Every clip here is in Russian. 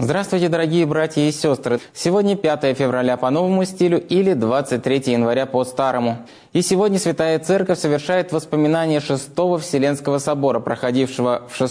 Здравствуйте, дорогие братья и сестры! Сегодня 5 февраля по новому стилю или 23 января по старому. И сегодня Святая Церковь совершает воспоминания Шестого Вселенского собора, проходившего в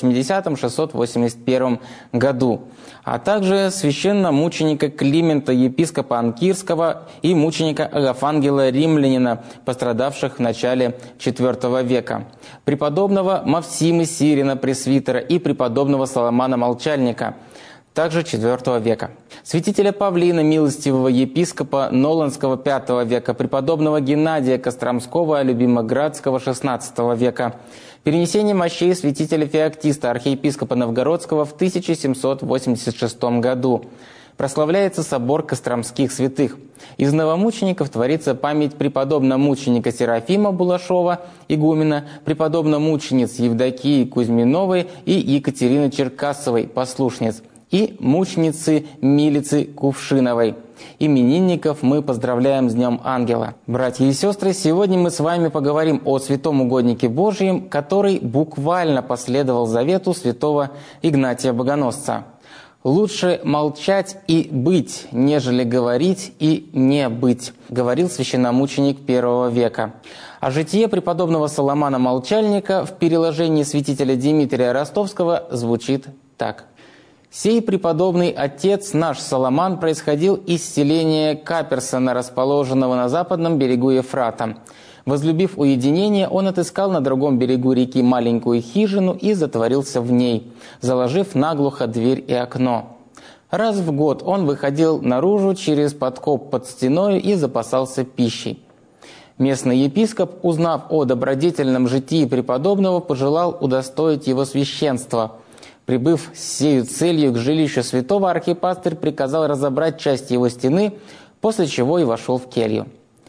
680-681 году, а также священномученика Климента, епископа Анкирского, и мученика Агафангела Римлянина, пострадавших в начале IV века, преподобного Мавсимы Сирина, пресвитера, и преподобного Соломана Молчальника, также IV века, святителя Павлина, милостивого епископа Ноланского V века, преподобного Геннадия Костромского, Любимоградского XVI века, перенесение мощей святителя Феоктиста, архиепископа Новгородского в 1786 году. Прославляется собор Костромских святых. Из новомучеников творится память преподобно-мученика Серафима Булашова, игумена, преподобно-мучениц Евдокии Кузьминовой и Екатерины Черкасовой, послушниц, и мученицы Милицы Кувшиновой. Именинников мы поздравляем с Днем Ангела. Братья и сестры, сегодня мы с вами поговорим о святом угоднике Божьем, который буквально последовал завету святого Игнатия Богоносца. «Лучше молчать и быть, нежели говорить и не быть», говорил священномученик I века. А житие преподобного Соломана Молчальника в переложении святителя Димитрия Ростовского звучит так. «Сей преподобный отец наш Соломан происходил из селения Каперсона, расположенного на западном берегу Ефрата. Возлюбив уединение, он отыскал на другом берегу реки маленькую хижину и затворился в ней, заложив наглухо дверь и окно. Раз в год он выходил наружу через подкоп под стеною и запасался пищей. Местный епископ, узнав о добродетельном житии преподобного, пожелал удостоить его священства. Прибыв с сею целью к жилищу святого, архипастырь приказал разобрать часть его стены, после чего и вошел в келью.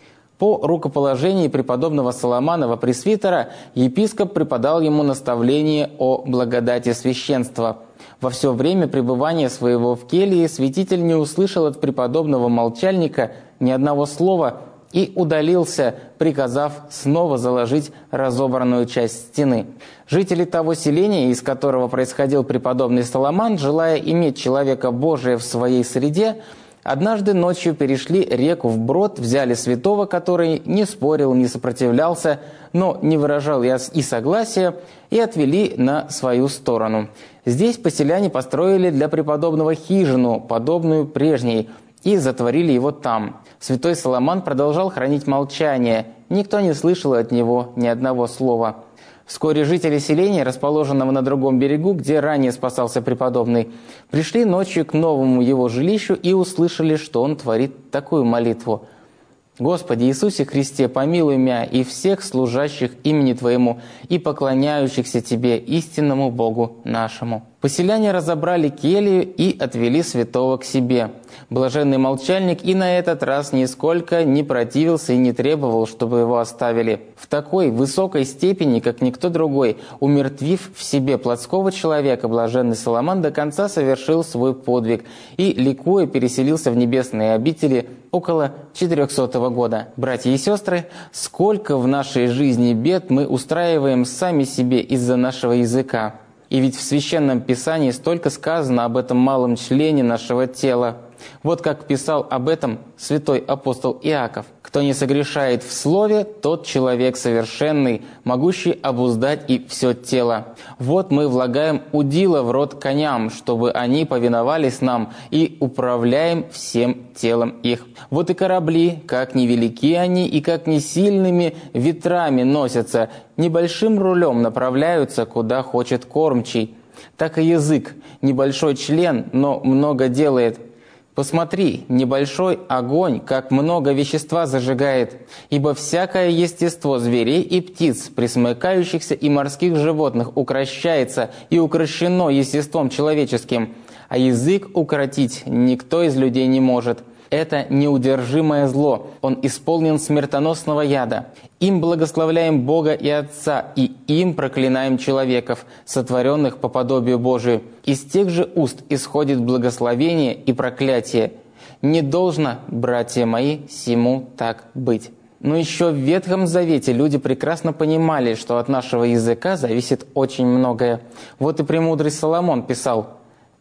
По рукоположении преподобного Соломанова пресвитера епископ преподал ему наставление о благодати священства. Во все время пребывания своего в келье святитель не услышал от преподобного Молчальника ни одного слова и удалился, приказав снова заложить разобранную часть стены. Жители того селения, из которого происходил преподобный Соломан, желая иметь человека Божия в своей среде, однажды ночью перешли реку вброд, взяли святого, который не спорил, не сопротивлялся, но не выражал и согласия, и отвели на свою сторону. Здесь поселяне построили для преподобного хижину, подобную прежней, и затворили его там. Святой Соломан продолжал хранить молчание, никто не слышал от него ни одного слова. Вскоре жители селения, расположенного на другом берегу, где ранее спасался преподобный, пришли ночью к новому его жилищу и услышали, что он творит такую молитву. «Господи Иисусе Христе, помилуй меня и всех служащих имени Твоему и поклоняющихся Тебе, истинному Богу нашему». Поселяне разобрали келью и отвели святого к себе. Блаженный Молчальник и на этот раз нисколько не противился и не требовал, чтобы его оставили. В такой высокой степени, как никто другой, умертвив в себе плотского человека, блаженный Соломон до конца совершил свой подвиг и, ликуя, переселился в небесные обители около 400 года. Братья и сестры, сколько в нашей жизни бед мы устраиваем сами себе из-за нашего языка. И ведь в Священном Писании столько сказано об этом малом члене нашего тела. Вот как писал об этом святой апостол Иаков. «Кто не согрешает в слове, тот человек совершенный, могущий обуздать и все тело. Вот мы влагаем удила в рот коням, чтобы они повиновались нам, и управляем всем телом их. Вот и корабли, как невелики они и как не сильными ветрами носятся, небольшим рулем направляются, куда хочет кормчий. Так и язык, небольшой член, но много делает. Посмотри, небольшой огонь, как много вещества зажигает, ибо всякое естество зверей и птиц, пресмыкающихся и морских животных, укрощается и укрощено естеством человеческим, а язык укротить никто из людей не может. Это неудержимое зло, он исполнен смертоносного яда. Им благословляем Бога и Отца, и им проклинаем человеков, сотворенных по подобию Божию. Из тех же уст исходит благословение и проклятие. Не должно, братья мои, сему так быть». Но еще в Ветхом Завете люди прекрасно понимали, что от нашего языка зависит очень многое. Вот и премудрый Соломон писал: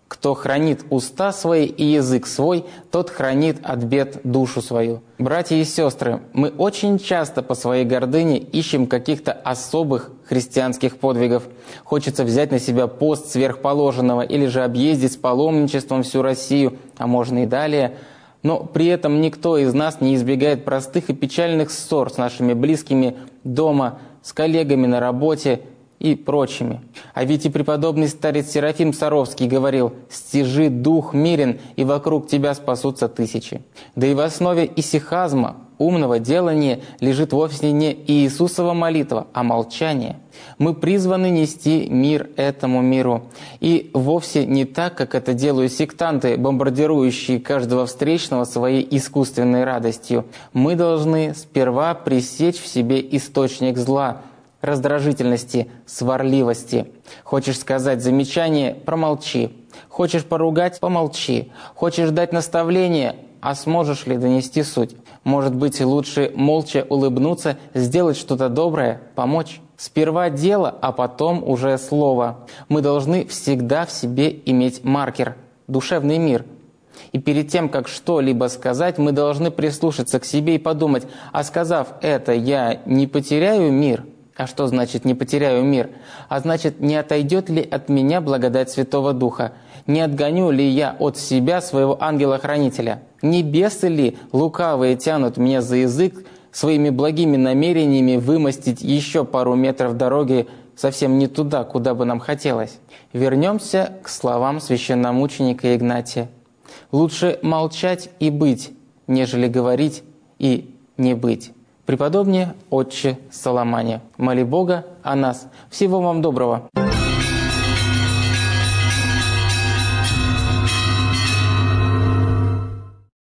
Кто хранит уста свои и язык свой, тот хранит от бед душу свою. Братья и сестры, мы очень часто по своей гордыне ищем каких-то особых христианских подвигов. Хочется взять на себя пост сверхположенного или же объездить с паломничеством всю Россию, а можно и далее. Но при этом никто из нас не избегает простых и печальных ссор с нашими близкими дома, с коллегами на работе и прочими. А ведь и преподобный старец Серафим Саровский говорил: «Стяжи дух мирен, и вокруг тебя спасутся тысячи». Да и в основе исихазма, умного делания, лежит вовсе не Иисусова молитва, а молчание. Мы призваны нести мир этому миру. И вовсе не так, как это делают сектанты, бомбардирующие каждого встречного своей искусственной радостью. Мы должны сперва пресечь в себе источник зла, раздражительности, сварливости. Хочешь сказать замечание – промолчи. Хочешь поругать – помолчи. Хочешь дать наставление – а сможешь ли донести суть? Может быть, лучше молча улыбнуться, сделать что-то доброе, помочь? Сперва дело, а потом уже слово. Мы должны всегда в себе иметь маркер – душевный мир. И перед тем, как что-либо сказать, мы должны прислушаться к себе и подумать: а сказав это, я не потеряю мир? А что значит «не потеряю мир»? А значит, не отойдет ли от меня благодать Святого Духа? Не отгоню ли я от себя своего ангела-хранителя? Не бесы ли лукавые тянут меня за язык своими благими намерениями вымостить еще пару метров дороги совсем не туда, куда бы нам хотелось? Вернемся к словам священномученика Игнатия. «Лучше молчать и быть, нежели говорить и не быть». Преподобнее отче Соломане. Моли Бога о нас. Всего вам доброго.